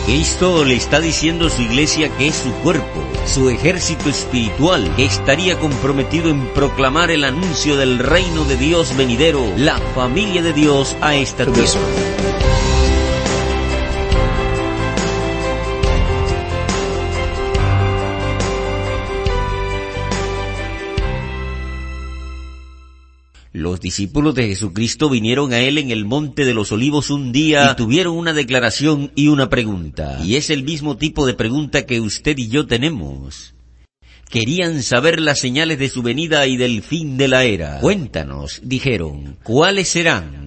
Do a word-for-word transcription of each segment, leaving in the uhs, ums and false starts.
Cristo le está diciendo a su iglesia que es su cuerpo, su ejército espiritual, que estaría comprometido en proclamar el anuncio del reino de Dios venidero, la familia de Dios a esta tierra. Los discípulos de Jesucristo vinieron a Él en el Monte de los Olivos un día y tuvieron una declaración y una pregunta. Y es el mismo tipo de pregunta que usted y yo tenemos. Querían saber las señales de su venida y del fin de la era. Cuéntanos, dijeron, ¿cuáles serán?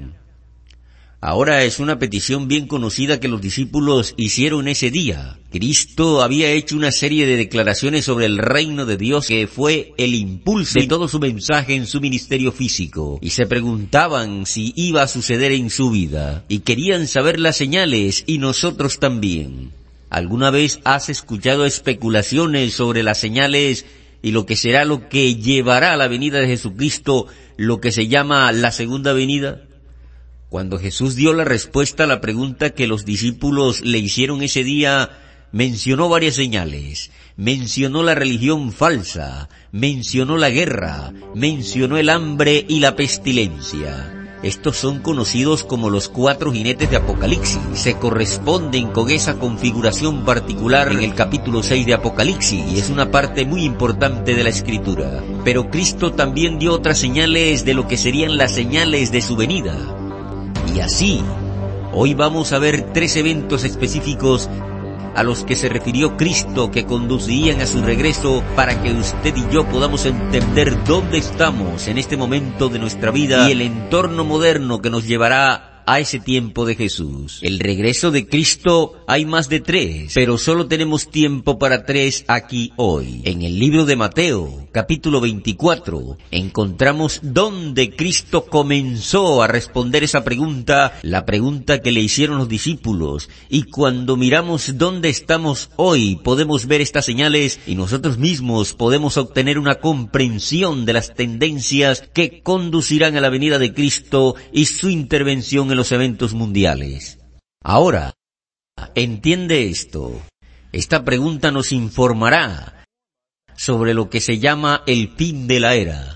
Ahora es una petición bien conocida que los discípulos hicieron ese día. Cristo había hecho una serie de declaraciones sobre el reino de Dios que fue el impulso de todo su mensaje en su ministerio físico. Y se preguntaban si iba a suceder en su vida. Y querían saber las señales, y nosotros también. ¿Alguna vez has escuchado especulaciones sobre las señales y lo que será lo que llevará a la venida de Jesucristo, lo que se llama la segunda venida? Cuando Jesús dio la respuesta a la pregunta que los discípulos le hicieron ese día, mencionó varias señales. Mencionó la religión falsa, mencionó la guerra, mencionó el hambre y la pestilencia. Estos son conocidos como los cuatro jinetes de Apocalipsis. Se corresponden con esa configuración particular en el capítulo seis de Apocalipsis y es una parte muy importante de la Escritura. Pero Cristo también dio otras señales de lo que serían las señales de su venida. Y así, hoy vamos a ver tres eventos específicos a los que se refirió Cristo que conducirían a su regreso para que usted y yo podamos entender dónde estamos en este momento de nuestra vida y el entorno moderno que nos llevará a ese tiempo de Jesús. El regreso de Cristo hay más de tres, pero solo tenemos tiempo para tres aquí hoy. En el libro de Mateo, capítulo veinticuatro, encontramos donde Cristo comenzó a responder esa pregunta, la pregunta que le hicieron los discípulos, y cuando miramos dónde estamos hoy, podemos ver estas señales y nosotros mismos podemos obtener una comprensión de las tendencias que conducirán a la venida de Cristo y su intervención en los eventos mundiales. Ahora, entiende esto. Esta pregunta nos informará sobre lo que se llama el fin de la era.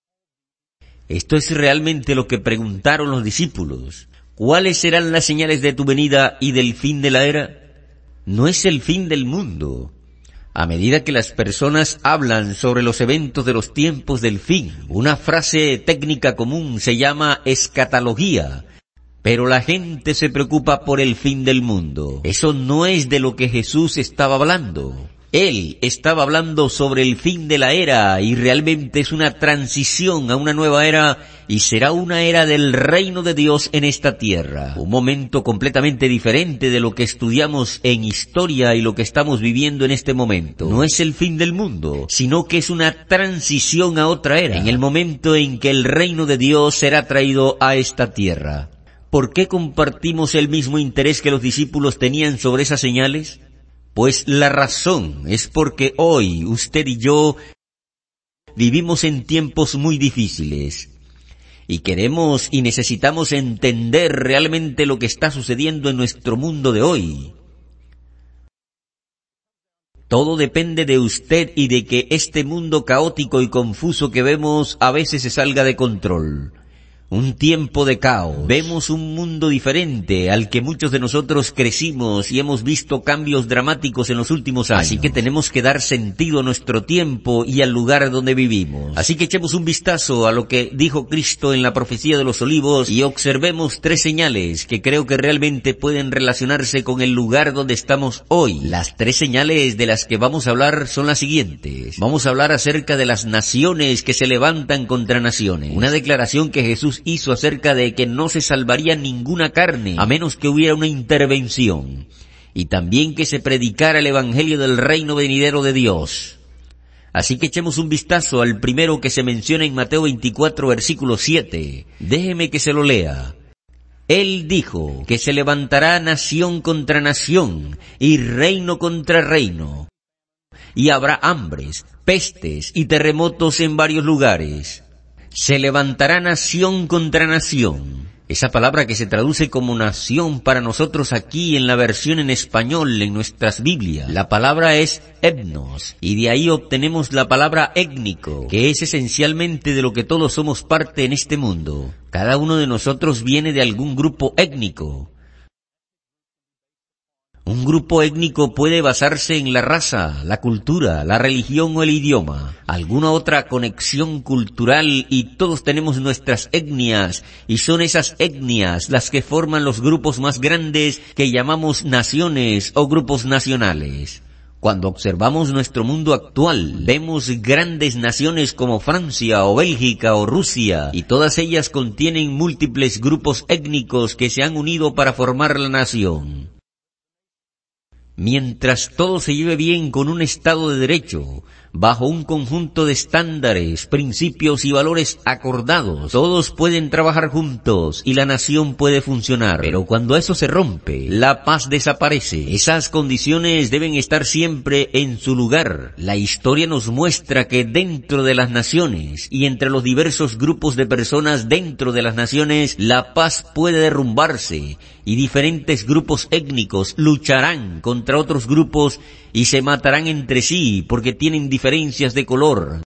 Esto es realmente lo que preguntaron los discípulos. ¿Cuáles serán las señales de tu venida y del fin de la era? No es el fin del mundo. A medida que las personas hablan sobre los eventos de los tiempos del fin, una frase técnica común se llama escatología. Pero la gente se preocupa por el fin del mundo. Eso no es de lo que Jesús estaba hablando. Él estaba hablando sobre el fin de la era y realmente es una transición a una nueva era y será una era del reino de Dios en esta tierra. Un momento completamente diferente de lo que estudiamos en historia y lo que estamos viviendo en este momento. No es el fin del mundo, sino que es una transición a otra era, en el momento en que el reino de Dios será traído a esta tierra. ¿Por qué compartimos el mismo interés que los discípulos tenían sobre esas señales? Pues la razón es porque hoy usted y yo vivimos en tiempos muy difíciles y queremos y necesitamos entender realmente lo que está sucediendo en nuestro mundo de hoy. Todo depende de usted y de que este mundo caótico y confuso que vemos a veces se salga de control. Un tiempo de caos. Vemos un mundo diferente al que muchos de nosotros crecimos y hemos visto cambios dramáticos en los últimos años. Así que tenemos que dar sentido a nuestro tiempo y al lugar donde vivimos. Así que echemos un vistazo a lo que dijo Cristo en la profecía de los Olivos y observemos tres señales que creo que realmente pueden relacionarse con el lugar donde estamos hoy. Las tres señales de las que vamos a hablar son las siguientes. Vamos a hablar acerca de las naciones que se levantan contra naciones. Una declaración que Jesús hizo acerca de que no se salvaría ninguna carne a menos que hubiera una intervención y también que se predicara el evangelio del reino venidero de Dios. Así que echemos un vistazo al primero que se menciona en Mateo veinticuatro versículo siete. Déjeme que se lo lea. Él dijo que se levantará nación contra nación y reino contra reino y habrá hambres, pestes y terremotos en varios lugares. Se levantará nación contra nación. Esa palabra que se traduce como nación para nosotros aquí en la versión en español en nuestras Biblias. La palabra es etnos, y de ahí obtenemos la palabra étnico, que es esencialmente de lo que todos somos parte en este mundo. Cada uno de nosotros viene de algún grupo étnico. Un grupo étnico puede basarse en la raza, la cultura, la religión o el idioma, alguna otra conexión cultural, y todos tenemos nuestras etnias, y son esas etnias las que forman los grupos más grandes que llamamos naciones o grupos nacionales. Cuando observamos nuestro mundo actual, vemos grandes naciones como Francia o Bélgica o Rusia, y todas ellas contienen múltiples grupos étnicos que se han unido para formar la nación. Mientras todo se lleve bien con un Estado de Derecho, bajo un conjunto de estándares, principios y valores acordados, todos pueden trabajar juntos y la nación puede funcionar. Pero cuando eso se rompe, la paz desaparece. Esas condiciones deben estar siempre en su lugar. La historia nos muestra que dentro de las naciones y entre los diversos grupos de personas dentro de las naciones, la paz puede derrumbarse y diferentes grupos étnicos lucharán contra otros grupos y se matarán entre sí porque tienen diferencias de color,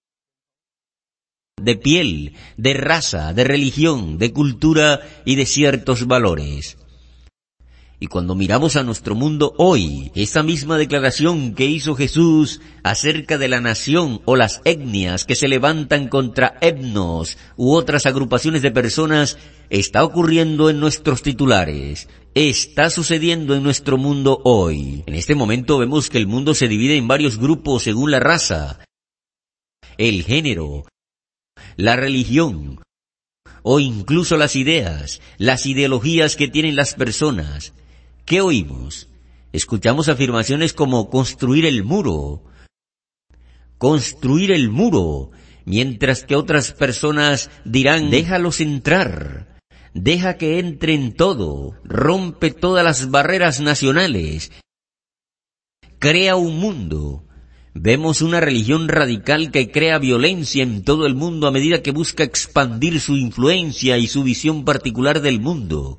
de piel, de raza, de religión, de cultura y de ciertos valores. Y cuando miramos a nuestro mundo hoy, esa misma declaración que hizo Jesús acerca de la nación o las etnias que se levantan contra etnos u otras agrupaciones de personas está ocurriendo en nuestros titulares. Está sucediendo en nuestro mundo hoy. En este momento vemos que el mundo se divide en varios grupos según la raza, el género, la religión o incluso las ideas, las ideologías que tienen las personas. ¿Qué oímos? Escuchamos afirmaciones como construir el muro, construir el muro, mientras que otras personas dirán, déjalos entrar, deja que entren todo, rompe todas las barreras nacionales, crea un mundo. Vemos una religión radical que crea violencia en todo el mundo a medida que busca expandir su influencia y su visión particular del mundo.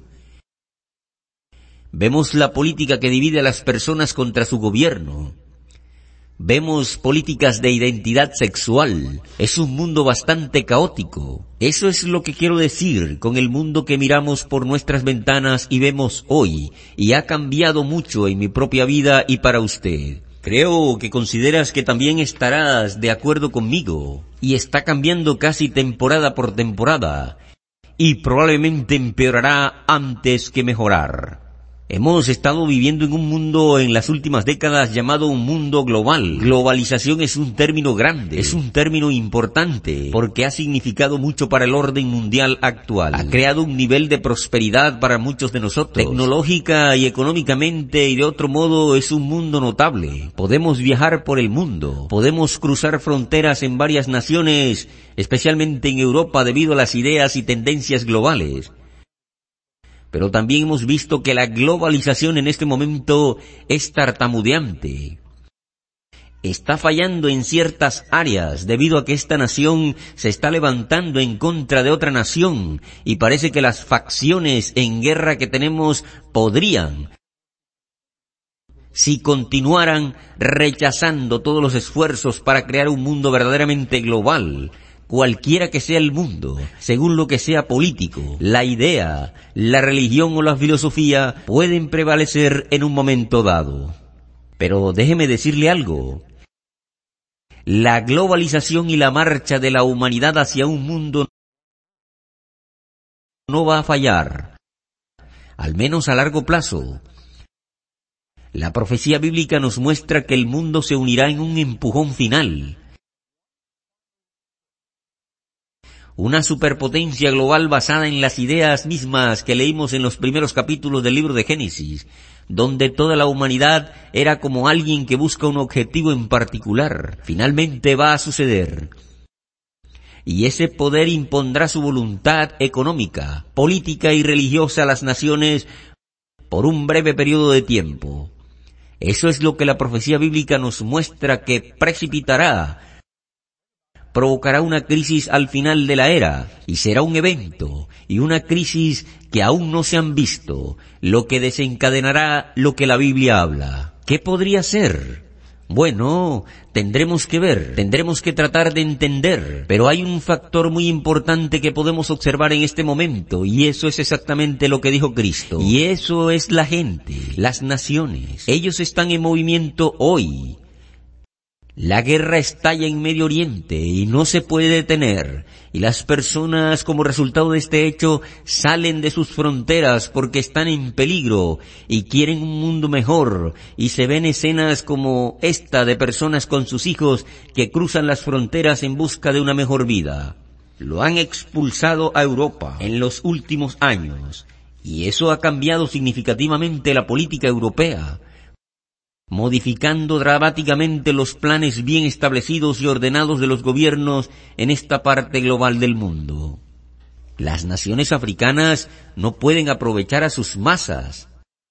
Vemos la política que divide a las personas contra su gobierno. Vemos políticas de identidad sexual. Es un mundo bastante caótico. Eso es lo que quiero decir con el mundo que miramos por nuestras ventanas y vemos hoy, y ha cambiado mucho en mi propia vida y para usted. Creo que consideras que también estarás de acuerdo conmigo, y está cambiando casi temporada por temporada, y probablemente empeorará antes que mejorar. Hemos estado viviendo en un mundo en las últimas décadas llamado un mundo global. Globalización es un término grande, es un término importante, porque ha significado mucho para el orden mundial actual. Ha creado un nivel de prosperidad para muchos de nosotros. Tecnológica y económicamente y de otro modo es un mundo notable. Podemos viajar por el mundo, podemos cruzar fronteras en varias naciones, especialmente en Europa debido a las ideas y tendencias globales. Pero también hemos visto que la globalización en este momento es tartamudeante. Está fallando en ciertas áreas debido a que esta nación se está levantando en contra de otra nación y parece que las facciones en guerra que tenemos podrían, si continuaran rechazando todos los esfuerzos para crear un mundo verdaderamente global, cualquiera que sea el mundo, según lo que sea político, la idea, la religión o la filosofía pueden prevalecer en un momento dado. Pero déjeme decirle algo. La globalización y la marcha de la humanidad hacia un mundo no va a fallar, al menos a largo plazo. La profecía bíblica nos muestra que el mundo se unirá en un empujón final. Una superpotencia global basada en las ideas mismas que leímos en los primeros capítulos del libro de Génesis, donde toda la humanidad era como alguien que busca un objetivo en particular. Finalmente va a suceder. Y ese poder impondrá su voluntad económica, política y religiosa a las naciones por un breve periodo de tiempo. Eso es lo que la profecía bíblica nos muestra que precipitará. provocará una crisis al final de la era, y será un evento, y una crisis que aún no se han visto, lo que desencadenará lo que la Biblia habla. ¿Qué podría ser? Bueno, tendremos que ver, tendremos que tratar de entender, pero hay un factor muy importante que podemos observar en este momento, y eso es exactamente lo que dijo Cristo, y eso es la gente, las naciones. Ellos están en movimiento hoy. La guerra estalla en Medio Oriente y no se puede detener, y las personas como resultado de este hecho salen de sus fronteras porque están en peligro y quieren un mundo mejor, y se ven escenas como esta de personas con sus hijos que cruzan las fronteras en busca de una mejor vida. Lo han expulsado a Europa en los últimos años, y eso ha cambiado significativamente la política europea, modificando dramáticamente los planes bien establecidos y ordenados de los gobiernos en esta parte global del mundo. Las naciones africanas no pueden aprovechar a sus masas.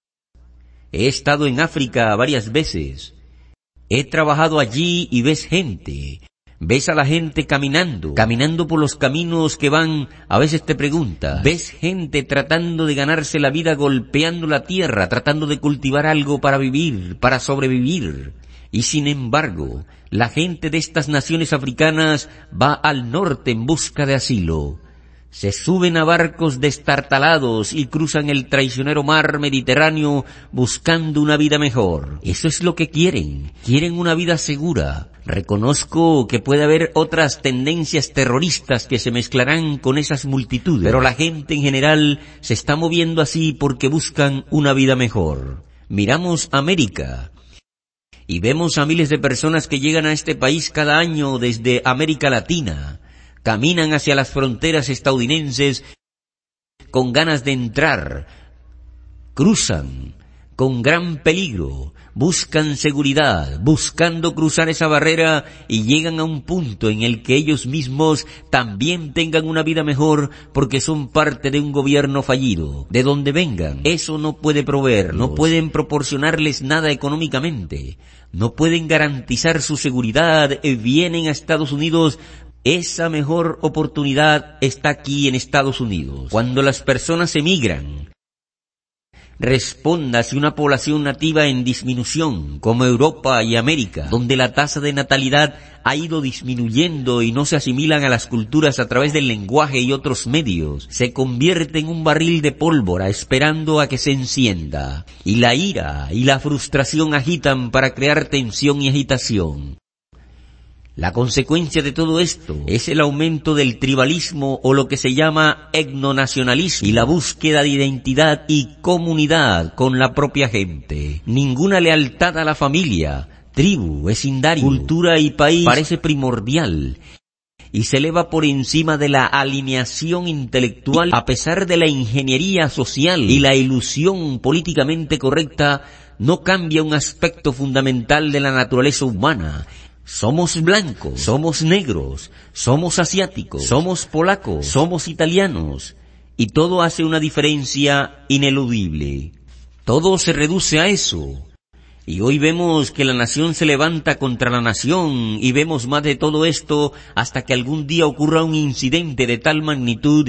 He estado en África varias veces. He trabajado allí y ves gente. Ves a la gente caminando, caminando por los caminos que van, a veces te preguntas, ves gente tratando de ganarse la vida golpeando la tierra, tratando de cultivar algo para vivir, para sobrevivir. Y sin embargo, la gente de estas naciones africanas va al norte en busca de asilo. Se suben a barcos destartalados y cruzan el traicionero mar Mediterráneo buscando una vida mejor. Eso es lo que quieren. Quieren una vida segura. Reconozco que puede haber otras tendencias terroristas que se mezclarán con esas multitudes, pero la gente en general se está moviendo así porque buscan una vida mejor. Miramos América y vemos a miles de personas que llegan a este país cada año desde América Latina. Caminan hacia las fronteras estadounidenses con ganas de entrar, cruzan con gran peligro, buscan seguridad, buscando cruzar esa barrera y llegan a un punto en el que ellos mismos también tengan una vida mejor porque son parte de un gobierno fallido. De donde vengan, eso no puede proveer, no pueden proporcionarles nada económicamente, no pueden garantizar su seguridad, y vienen a Estados Unidos. Esa mejor oportunidad está aquí en Estados Unidos. Cuando las personas emigran, responda si una población nativa en disminución, como Europa y América, donde la tasa de natalidad ha ido disminuyendo y no se asimilan a las culturas a través del lenguaje y otros medios, se convierte en un barril de pólvora esperando a que se encienda. Y la ira y la frustración agitan para crear tensión y agitación. La consecuencia de todo esto es el aumento del tribalismo o lo que se llama etnonacionalismo y la búsqueda de identidad y comunidad con la propia gente. Ninguna lealtad a la familia, tribu, vecindario, cultura y país parece primordial y se eleva por encima de la alineación intelectual a pesar de la ingeniería social y la ilusión políticamente correcta. No cambia un aspecto fundamental de la naturaleza humana. Somos blancos, somos negros, somos asiáticos, somos polacos, somos italianos, y todo hace una diferencia ineludible. Todo se reduce a eso. Y hoy vemos que la nación se levanta contra la nación, y vemos más de todo esto hasta que algún día ocurra un incidente de tal magnitud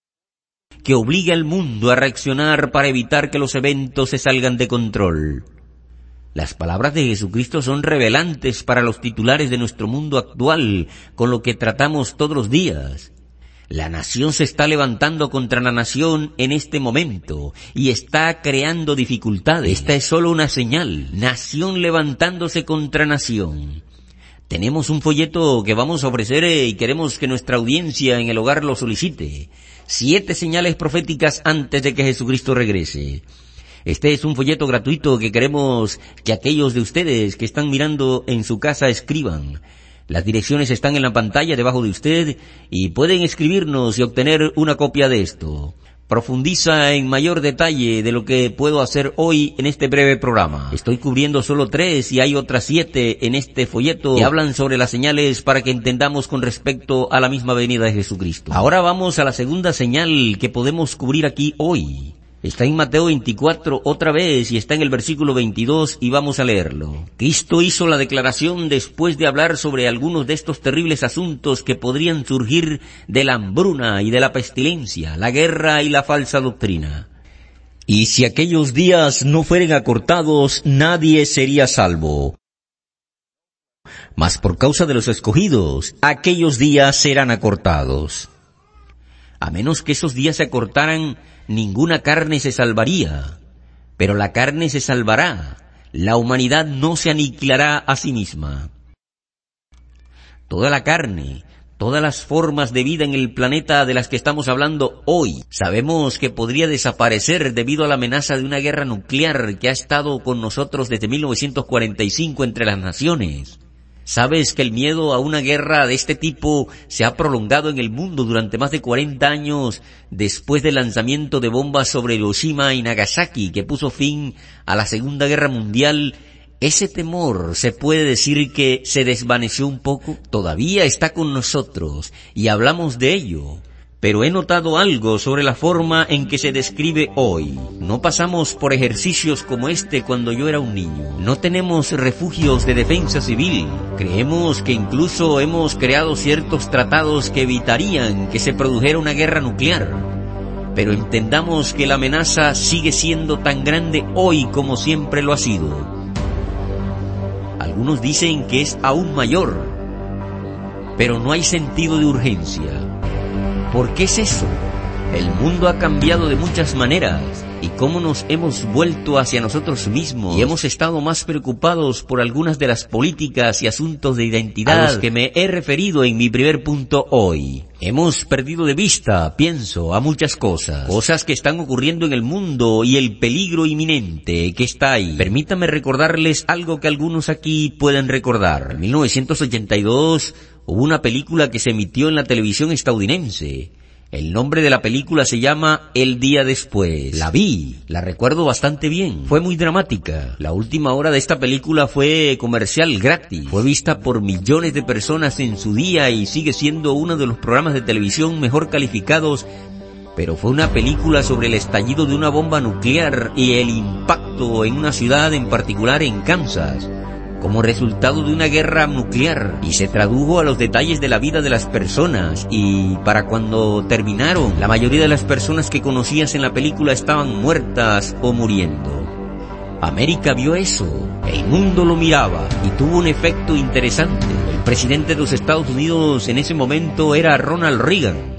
que obligue al mundo a reaccionar para evitar que los eventos se salgan de control. Las palabras de Jesucristo son revelantes para los titulares de nuestro mundo actual, con lo que tratamos todos los días. La nación se está levantando contra la nación en este momento y está creando dificultades. Esta es solo una señal. Nación levantándose contra nación. Tenemos un folleto que vamos a ofrecer y queremos que nuestra audiencia en el hogar lo solicite. Siete señales proféticas antes de que Jesucristo regrese. Este es un folleto gratuito que queremos que aquellos de ustedes que están mirando en su casa escriban. Las direcciones están en la pantalla debajo de usted y pueden escribirnos y obtener una copia de esto. Profundiza en mayor detalle de lo que puedo hacer hoy en este breve programa. Estoy cubriendo solo tres y hay otras siete en este folleto que hablan sobre las señales para que entendamos con respecto a la misma venida de Jesucristo. Ahora vamos a la segunda señal que podemos cubrir aquí hoy. Está en Mateo veinticuatro otra vez y está en el versículo veintidós y vamos a leerlo. Cristo hizo la declaración después de hablar sobre algunos de estos terribles asuntos que podrían surgir de la hambruna y de la pestilencia, la guerra y la falsa doctrina. Y si aquellos días no fueren acortados, nadie sería salvo. Mas por causa de los escogidos, aquellos días serán acortados. A menos que esos días se acortaran, ninguna carne se salvaría, pero la carne se salvará, la humanidad no se aniquilará a sí misma. Toda la carne, todas las formas de vida en el planeta de las que estamos hablando hoy, sabemos que podría desaparecer debido a la amenaza de una guerra nuclear que ha estado con nosotros desde mil novecientos cuarenta y cinco entre las naciones. ¿Sabes que el miedo a una guerra de este tipo se ha prolongado en el mundo durante más de cuarenta años después del lanzamiento de bombas sobre Hiroshima y Nagasaki que puso fin a la Segunda Guerra Mundial? ¿Ese temor se puede decir que se desvaneció un poco? Todavía está con nosotros y hablamos de ello. Pero he notado algo sobre la forma en que se describe hoy. No pasamos por ejercicios como este cuando yo era un niño. No tenemos refugios de defensa civil. Creemos que incluso hemos creado ciertos tratados que evitarían que se produjera una guerra nuclear. Pero entendamos que la amenaza sigue siendo tan grande hoy como siempre lo ha sido. Algunos dicen que es aún mayor, pero no hay sentido de urgencia. ¿Por qué es eso? El mundo ha cambiado de muchas maneras y cómo nos hemos vuelto hacia nosotros mismos y hemos estado más preocupados por algunas de las políticas y asuntos de identidad a los que me he referido en mi primer punto hoy. Hemos perdido de vista, pienso, a muchas cosas, cosas que están ocurriendo en el mundo y el peligro inminente que está ahí. Permítame recordarles algo que algunos aquí pueden recordar. En mil novecientos ochenta y dos hubo una película que se emitió en la televisión estadounidense. El nombre de la película se llama El Día Después. La vi, la recuerdo bastante bien. Fue muy dramática. La última hora de esta película fue comercial gratis. Fue vista por millones de personas en su día y sigue siendo uno de los programas de televisión mejor calificados. Pero fue una película sobre el estallido de una bomba nuclear y el impacto en una ciudad en particular en Kansas, como resultado de una guerra nuclear, y se tradujo a los detalles de la vida de las personas, y para cuando terminaron, la mayoría de las personas que conocías en la película estaban muertas o muriendo. América vio eso, el mundo lo miraba, y tuvo un efecto interesante. El presidente de los Estados Unidos en ese momento era Ronald Reagan.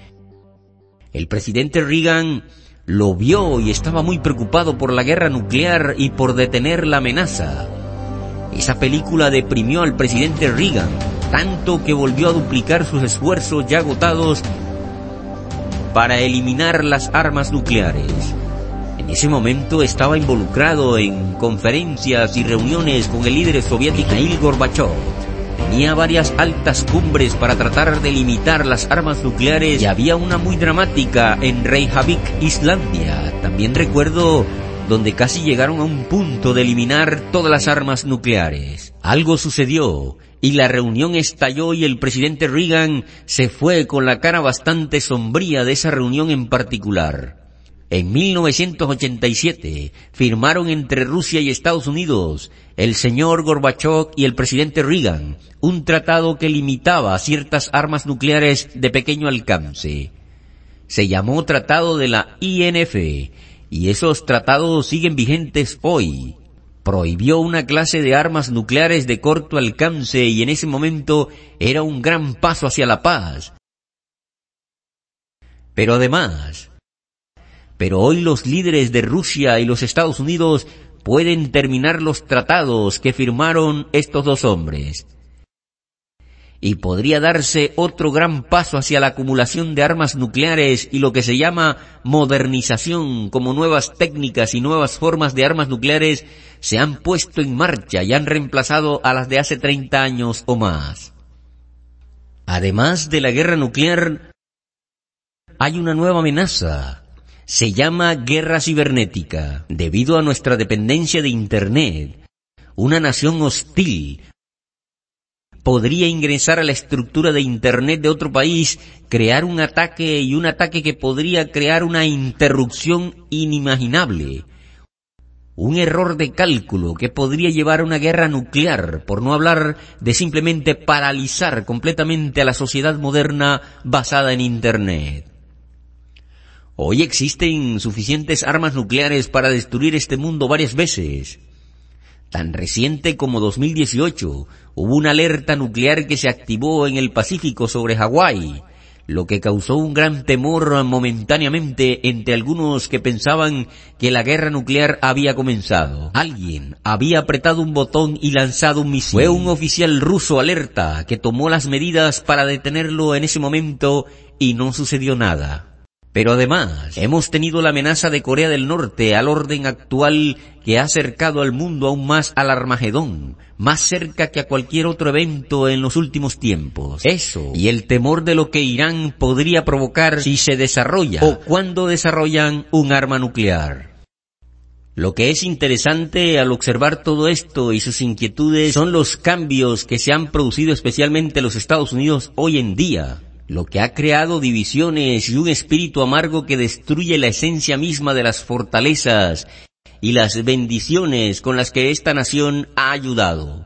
El presidente Reagan lo vio y estaba muy preocupado por la guerra nuclear y por detener la amenaza. Esa película deprimió al presidente Reagan, tanto que volvió a duplicar sus esfuerzos ya agotados para eliminar las armas nucleares. En ese momento estaba involucrado en conferencias y reuniones con el líder soviético Mikhail Gorbachev. Tenía varias altas cumbres para tratar de limitar las armas nucleares y había una muy dramática en Reykjavik, Islandia. También recuerdo donde casi llegaron a un punto de eliminar todas las armas nucleares. Algo sucedió y la reunión estalló y el presidente Reagan se fue con la cara bastante sombría de esa reunión en particular. En mil novecientos ochenta y siete firmaron entre Rusia y Estados Unidos, el señor Gorbachev y el presidente Reagan, un tratado que limitaba ciertas armas nucleares de pequeño alcance. Se llamó Tratado de la I N F, y esos tratados siguen vigentes hoy. Prohibió una clase de armas nucleares de corto alcance y en ese momento era un gran paso hacia la paz. Pero además, pero hoy los líderes de Rusia y los Estados Unidos pueden terminar los tratados que firmaron estos dos hombres. Y podría darse otro gran paso hacia la acumulación de armas nucleares y lo que se llama modernización, como nuevas técnicas y nuevas formas de armas nucleares se han puesto en marcha y han reemplazado a las de hace treinta años o más. Además de la guerra nuclear, hay una nueva amenaza. Se llama guerra cibernética. Debido a nuestra dependencia de Internet, una nación hostil podría ingresar a la estructura de Internet de otro país, crear un ataque y un ataque que podría crear una interrupción inimaginable. Un error de cálculo que podría llevar a una guerra nuclear, por no hablar de simplemente paralizar completamente a la sociedad moderna basada en Internet. Hoy existen suficientes armas nucleares para destruir este mundo varias veces. Tan reciente como dos mil dieciocho, hubo una alerta nuclear que se activó en el Pacífico sobre Hawái, lo que causó un gran temor momentáneamente entre algunos que pensaban que la guerra nuclear había comenzado. Alguien había apretado un botón y lanzado un misil. Fue un oficial ruso alerta que tomó las medidas para detenerlo en ese momento y no sucedió nada. Pero además, hemos tenido la amenaza de Corea del Norte al orden actual que ha acercado al mundo aún más al Armagedón, más cerca que a cualquier otro evento en los últimos tiempos. Eso, y el temor de lo que Irán podría provocar si se desarrolla o cuando desarrollan un arma nuclear. Lo que es interesante al observar todo esto y sus inquietudes son los cambios que se han producido especialmente en los Estados Unidos hoy en día, lo que ha creado divisiones y un espíritu amargo que destruye la esencia misma de las fortalezas y las bendiciones con las que esta nación ha ayudado.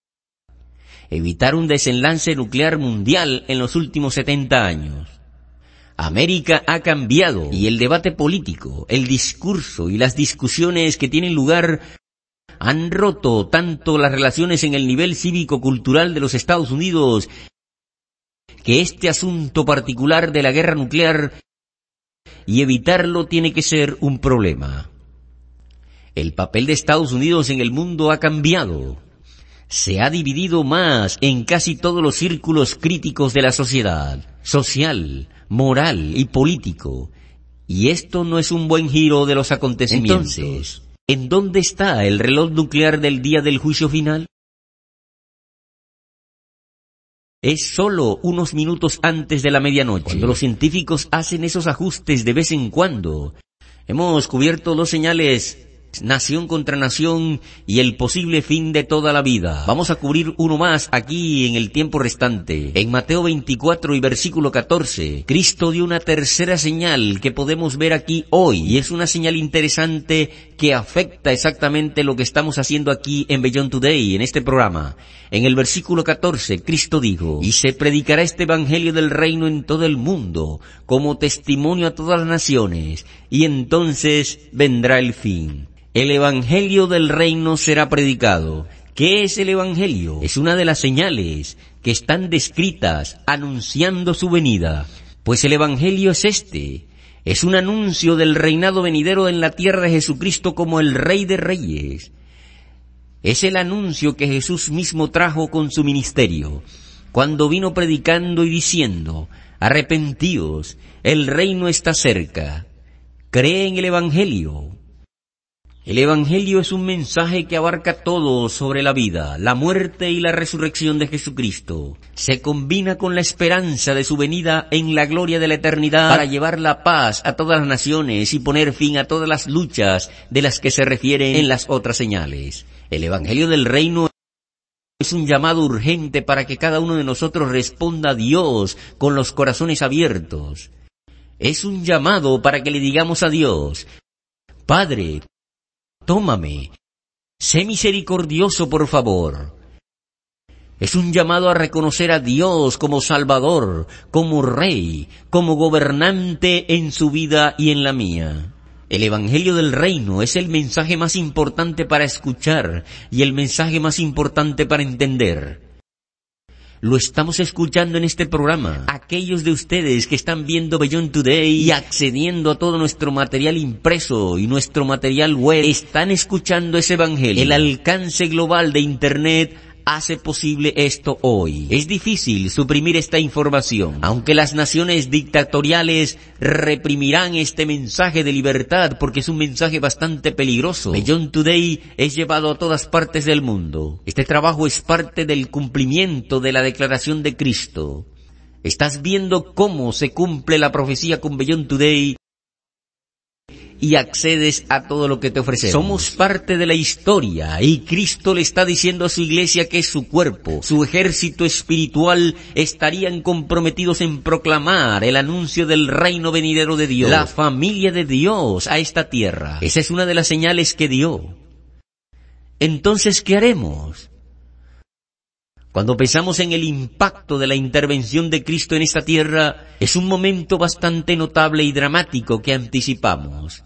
Evitar un desenlace nuclear mundial en los últimos setenta años. América ha cambiado y el debate político, el discurso y las discusiones que tienen lugar han roto tanto las relaciones en el nivel cívico-cultural de los Estados Unidos que este asunto particular de la guerra nuclear y evitarlo tiene que ser un problema. El papel de Estados Unidos en el mundo ha cambiado. Se ha dividido más en casi todos los círculos críticos de la sociedad, social, moral y político. Y esto no es un buen giro de los acontecimientos. Entonces, ¿en dónde está el reloj nuclear del día del juicio final? Es solo unos minutos antes de la medianoche, cuando los científicos hacen esos ajustes de vez en cuando. Hemos cubierto dos señales, nación contra nación y el posible fin de toda la vida. Vamos a cubrir uno más aquí en el tiempo restante. En Mateo veinticuatro y versículo catorce, Cristo dio una tercera señal que podemos ver aquí hoy, y es una señal interesante que afecta exactamente lo que estamos haciendo aquí en Beyond Today, en este programa. En el versículo catorce, Cristo dijo: y se predicará este evangelio del reino en todo el mundo, como testimonio a todas las naciones, y entonces vendrá el fin. El evangelio del reino será predicado. ¿Qué es el evangelio? Es una de las señales que están descritas anunciando su venida. Pues el evangelio es este. Es un anuncio del reinado venidero en la tierra de Jesucristo como el Rey de Reyes. Es el anuncio que Jesús mismo trajo con su ministerio, cuando vino predicando y diciendo: arrepentíos, el reino está cerca. Cree en el evangelio. El evangelio es un mensaje que abarca todo sobre la vida, la muerte y la resurrección de Jesucristo. Se combina con la esperanza de su venida en la gloria de la eternidad para llevar la paz a todas las naciones y poner fin a todas las luchas de las que se refieren en las otras señales. El evangelio del reino es un llamado urgente para que cada uno de nosotros responda a Dios con los corazones abiertos. Es un llamado para que le digamos a Dios: Padre, tómame, sé misericordioso por favor. Es un llamado a reconocer a Dios como Salvador, como Rey, como gobernante en su vida y en la mía. El evangelio del reino es el mensaje más importante para escuchar y el mensaje más importante para entender. Lo estamos escuchando en este programa. Aquellos de ustedes que están viendo Beyond Today y accediendo a todo nuestro material impreso y nuestro material web, están escuchando ese evangelio. El alcance global de Internet hace posible esto hoy. Es difícil suprimir esta información, aunque las naciones dictatoriales reprimirán este mensaje de libertad porque es un mensaje bastante peligroso. Beyond Today es llevado a todas partes del mundo. Este trabajo es parte del cumplimiento de la declaración de Cristo. Estás viendo cómo se cumple la profecía con Beyond Today y accedes a todo lo que te ofrecemos. Somos parte de la historia y Cristo le está diciendo a su iglesia que es su cuerpo, su ejército espiritual estarían comprometidos en proclamar el anuncio del reino venidero de Dios, la familia de Dios a esta tierra. Esa es una de las señales que dio. Entonces, ¿qué haremos? Cuando pensamos en el impacto de la intervención de Cristo en esta tierra, es un momento bastante notable y dramático que anticipamos.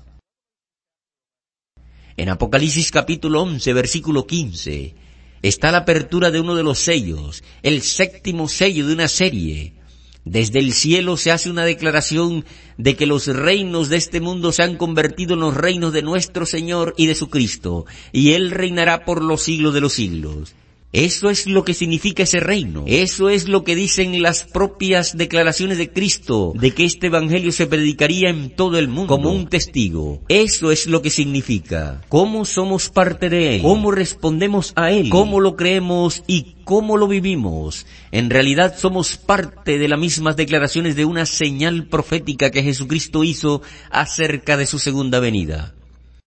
En Apocalipsis capítulo once, versículo quince, está la apertura de uno de los sellos, el séptimo sello de una serie. Desde el cielo se hace una declaración de que los reinos de este mundo se han convertido en los reinos de nuestro Señor y de su Cristo, y Él reinará por los siglos de los siglos. Eso es lo que significa ese reino. Eso es lo que dicen las propias declaraciones de Cristo, de que este evangelio se predicaría en todo el mundo como un testigo. Eso es lo que significa. ¿Cómo somos parte de Él? ¿Cómo respondemos a Él? ¿Cómo lo creemos y cómo lo vivimos? En realidad somos parte de las mismas declaraciones de una señal profética que Jesucristo hizo acerca de su segunda venida.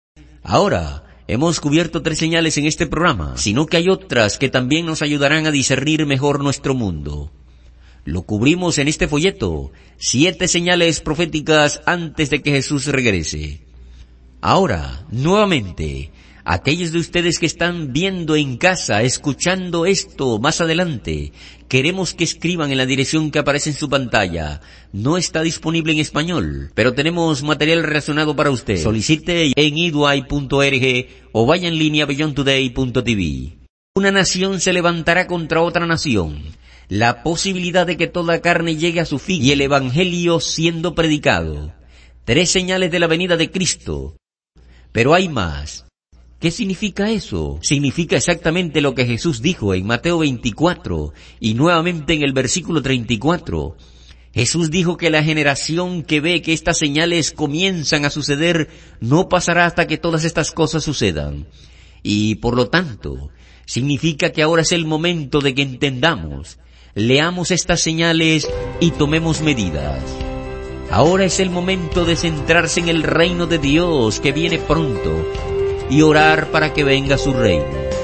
Ahora, hemos cubierto tres señales en este programa, sino que hay otras que también nos ayudarán a discernir mejor nuestro mundo. Lo cubrimos en este folleto, siete señales proféticas antes de que Jesús regrese. Ahora, nuevamente, aquellos de ustedes que están viendo en casa, escuchando esto más adelante, queremos que escriban en la dirección que aparece en su pantalla. No está disponible en español, pero tenemos material relacionado para usted. Solicite en e d u i punto org o vaya en línea a beyond today punto t v. Una nación se levantará contra otra nación. La posibilidad de que toda carne llegue a su fin y el evangelio siendo predicado. Tres señales de la venida de Cristo. Pero hay más. ¿Qué significa eso? Significa exactamente lo que Jesús dijo en Mateo veinticuatro y nuevamente en el versículo treinta y cuatro. Jesús dijo que la generación que ve que estas señales comienzan a suceder no pasará hasta que todas estas cosas sucedan. Y por lo tanto, significa que ahora es el momento de que entendamos, leamos estas señales y tomemos medidas. Ahora es el momento de centrarse en el reino de Dios que viene pronto y orar para que venga su reino.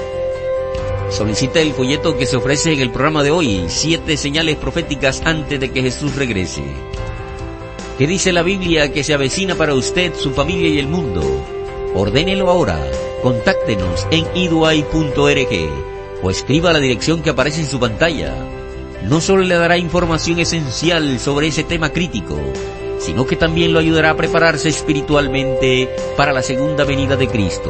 Solicita el folleto que se ofrece en el programa de hoy, siete señales proféticas antes de que Jesús regrese. ¿Qué dice la Biblia que se avecina para usted, su familia y el mundo? Ordénelo ahora. Contáctenos en e d u i punto org o escriba a la dirección que aparece en su pantalla. No solo le dará información esencial sobre ese tema crítico, sino que también lo ayudará a prepararse espiritualmente para la segunda venida de Cristo.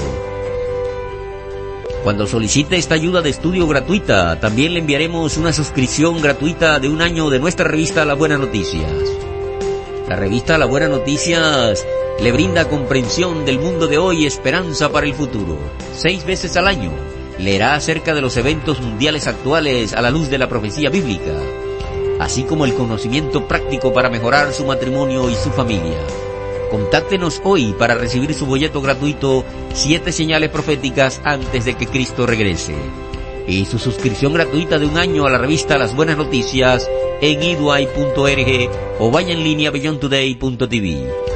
Cuando solicite esta ayuda de estudio gratuita, también le enviaremos una suscripción gratuita de un año de nuestra revista Las Buenas Noticias. La revista Las Buenas Noticias le brinda comprensión del mundo de hoy y esperanza para el futuro. Seis veces al año leerá acerca de los eventos mundiales actuales a la luz de la profecía bíblica, así como el conocimiento práctico para mejorar su matrimonio y su familia. Contáctenos hoy para recibir su folleto gratuito, siete señales proféticas antes de que Cristo regrese, y su suscripción gratuita de un año a la revista Las Buenas Noticias en e d u i punto org o vaya en línea a beyond today punto t v.